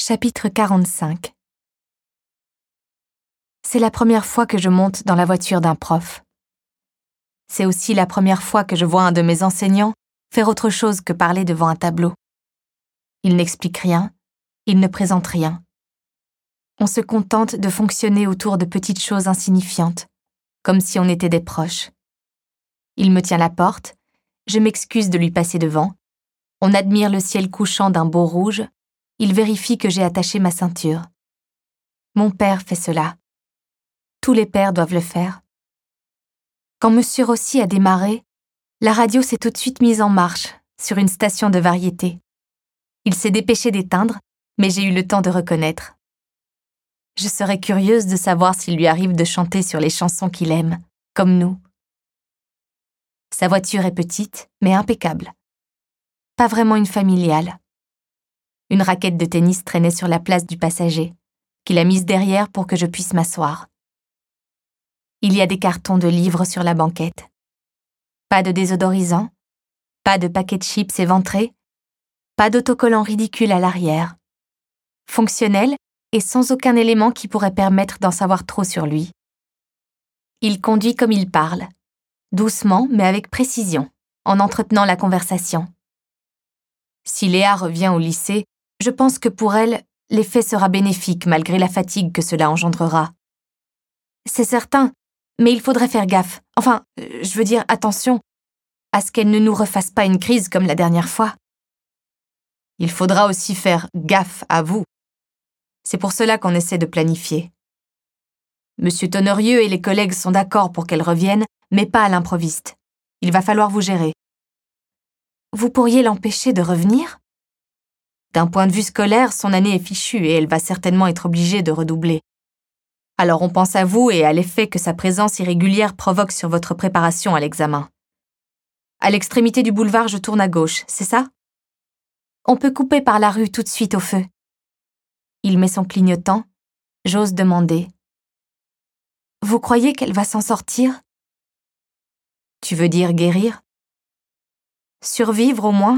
Chapitre 45. C'est la première fois que je monte dans la voiture d'un prof. C'est aussi la première fois que je vois un de mes enseignants faire autre chose que parler devant un tableau. Il n'explique rien, il ne présente rien. On se contente de fonctionner autour de petites choses insignifiantes, comme si on était des proches. Il me tient la porte, je m'excuse de lui passer devant, on admire le ciel couchant d'un beau rouge, il vérifie que j'ai attaché ma ceinture. Mon père fait cela. Tous les pères doivent le faire. Quand Monsieur Rossi a démarré, la radio s'est tout de suite mise en marche sur une station de variété. Il s'est dépêché d'éteindre, mais j'ai eu le temps de reconnaître. Je serais curieuse de savoir s'il lui arrive de chanter sur les chansons qu'il aime, comme nous. Sa voiture est petite, mais impeccable. Pas vraiment une familiale. Une raquette de tennis traînait sur la place du passager, qu'il a mise derrière pour que je puisse m'asseoir. Il y a des cartons de livres sur la banquette. Pas de désodorisant, pas de paquet de chips éventrés, pas d'autocollant ridicule à l'arrière. Fonctionnel et sans aucun élément qui pourrait permettre d'en savoir trop sur lui. Il conduit comme il parle, doucement mais avec précision, en entretenant la conversation. Si Léa revient au lycée, je pense que pour elle, l'effet sera bénéfique malgré la fatigue que cela engendrera. C'est certain, mais il faudrait faire gaffe, je veux dire attention, à ce qu'elle ne nous refasse pas une crise comme la dernière fois. Il faudra aussi faire gaffe à vous. C'est pour cela qu'on essaie de planifier. Monsieur Tonnerieux et les collègues sont d'accord pour qu'elle revienne, mais pas à l'improviste. Il va falloir vous gérer. Vous pourriez l'empêcher de revenir ? D'un point de vue scolaire, son année est fichue et elle va certainement être obligée de redoubler. Alors on pense à vous et à l'effet que sa présence irrégulière provoque sur votre préparation à l'examen. À l'extrémité du boulevard, je tourne à gauche, c'est ça ? On peut couper par la rue tout de suite au feu. Il met son clignotant. J'ose demander. Vous croyez qu'elle va s'en sortir ? Tu veux dire guérir ? Survivre au moins ?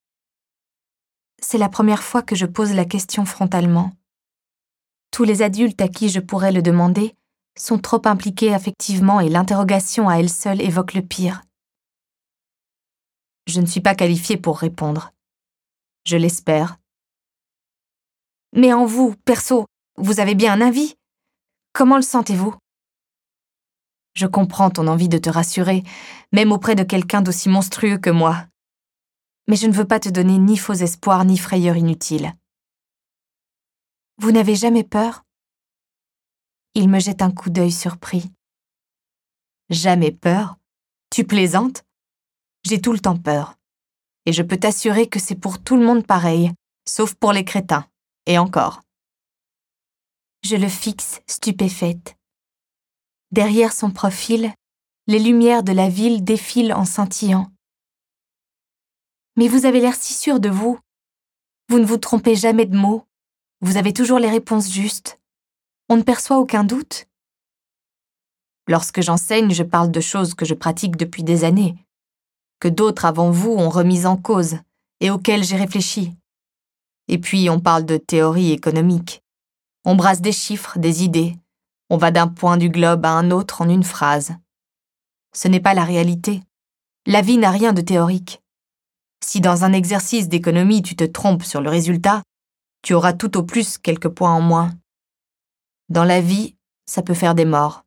C'est la première fois que je pose la question frontalement. Tous les adultes à qui je pourrais le demander sont trop impliqués affectivement et l'interrogation à elle seule évoque le pire. Je ne suis pas qualifiée pour répondre. Je l'espère. Mais en vous, perso, vous avez bien un avis ? Comment le sentez-vous ? Je comprends ton envie de te rassurer, même auprès de quelqu'un d'aussi monstrueux que moi. Mais je ne veux pas te donner ni faux espoirs ni frayeurs inutiles. Vous n'avez jamais peur ? Il me jette un coup d'œil surpris. Jamais peur ? Tu plaisantes ? J'ai tout le temps peur. Et je peux t'assurer que c'est pour tout le monde pareil, sauf pour les crétins. Et encore. Je le fixe, stupéfaite. Derrière son profil, les lumières de la ville défilent en scintillant. Mais vous avez l'air si sûr de vous. Vous ne vous trompez jamais de mots. Vous avez toujours les réponses justes. On ne perçoit aucun doute. Lorsque j'enseigne, je parle de choses que je pratique depuis des années, que d'autres avant vous ont remises en cause et auxquelles j'ai réfléchi. Et puis on parle de théorie économique. On brasse des chiffres, des idées. On va d'un point du globe à un autre en une phrase. Ce n'est pas la réalité. La vie n'a rien de théorique. Si dans un exercice d'économie tu te trompes sur le résultat, tu auras tout au plus quelques points en moins. Dans la vie, ça peut faire des morts.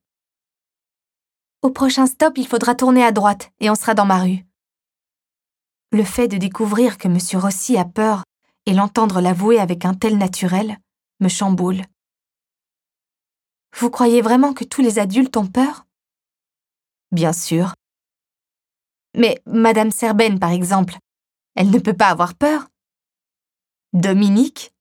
Au prochain stop, il faudra tourner à droite et on sera dans ma rue. Le fait de découvrir que Monsieur Rossi a peur et l'entendre l'avouer avec un tel naturel me chamboule. Vous croyez vraiment que tous les adultes ont peur ? Bien sûr. Mais Madame Serben, par exemple, elle ne peut pas avoir peur. Dominique ?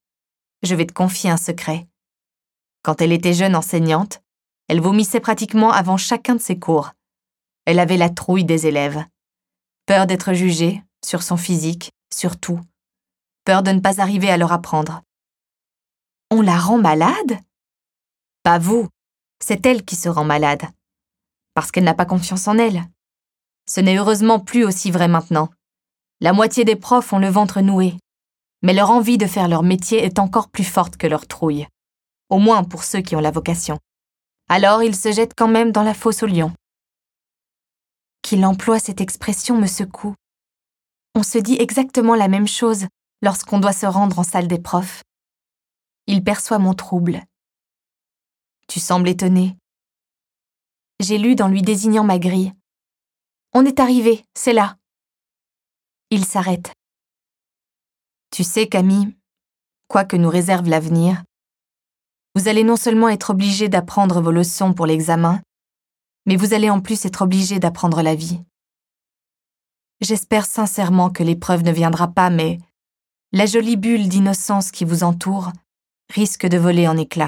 Je vais te confier un secret. Quand elle était jeune enseignante, elle vomissait pratiquement avant chacun de ses cours. Elle avait la trouille des élèves. Peur d'être jugée, sur son physique, sur tout. Peur de ne pas arriver à leur apprendre. On la rend malade ? Pas vous, c'est elle qui se rend malade. Parce qu'elle n'a pas confiance en elle. Ce n'est heureusement plus aussi vrai maintenant. La moitié des profs ont le ventre noué. Mais leur envie de faire leur métier est encore plus forte que leur trouille. Au moins pour ceux qui ont la vocation. Alors ils se jettent quand même dans la fosse aux lions. » Qu'il emploie cette expression me secoue. On se dit exactement la même chose lorsqu'on doit se rendre en salle des profs. Il perçoit mon trouble. « Tu sembles étonné. » J'ai lu dans lui désignant ma grille. « On est arrivé, c'est là. » Il s'arrête. « Tu sais, Camille, quoi que nous réserve l'avenir, vous allez non seulement être obligé d'apprendre vos leçons pour l'examen, mais vous allez en plus être obligé d'apprendre la vie. J'espère sincèrement que l'épreuve ne viendra pas, mais la jolie bulle d'innocence qui vous entoure risque de voler en éclats. »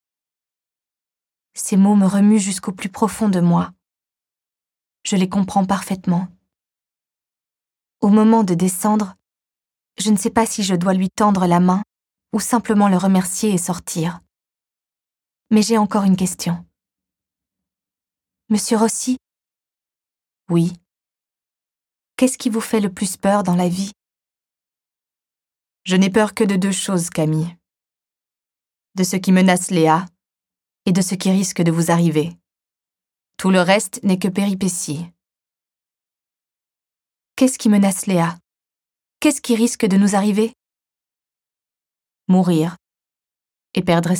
Ces mots me remuent jusqu'au plus profond de moi. Je les comprends parfaitement. Au moment de descendre, je ne sais pas si je dois lui tendre la main ou simplement le remercier et sortir. Mais j'ai encore une question. « Monsieur Rossi ?» ?»« Oui. »« Qu'est-ce qui vous fait le plus peur dans la vie ?»« Je n'ai peur que de 2 choses, Camille. De ce qui menace Léa et de ce qui risque de vous arriver. Tout le reste n'est que péripéties. »« Qu'est-ce qui menace Léa ? Qu'est-ce qui risque de nous arriver ? » « Mourir et perdre espoir. »